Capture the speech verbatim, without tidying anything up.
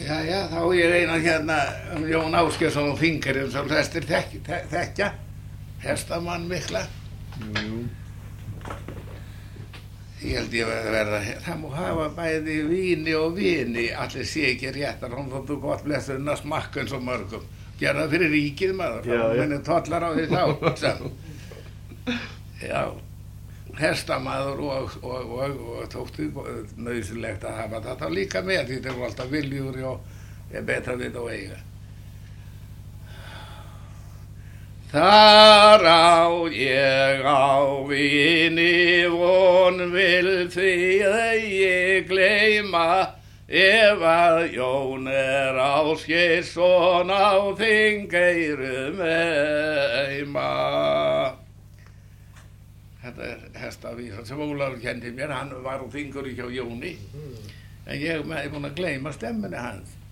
Jæja, þá er ég eina hérna um Jón Ásgeirsson og Þingeyrum sem flestir þek, þek, þekkja, hestamann mikla. Jú, jú. Ég held ég verði að verða, það má hafa bæði víni og vini, allir sé ekki réttar, hún þóttu gott blessurinn að smakka eins og mörgum. Gerða fyrir ríkið maður, Já, þá já. minni tollar á því þá. Sem. Já, hestamaður og, og, og, og tóktu nauðsynlegt að hafa þetta líka með, því þetta er alltaf viljúri og er betra við og eiga. Þar á ég á vini von vil því eigi gleyma, ef að Jón er Ásgeirsson á Þingeyrum heima. Þetta er hestavísan sem Ólafur kendi mér, hann var á Þingeyri hjá Jóni, en ég er búinn að gleyma stemmunni hans.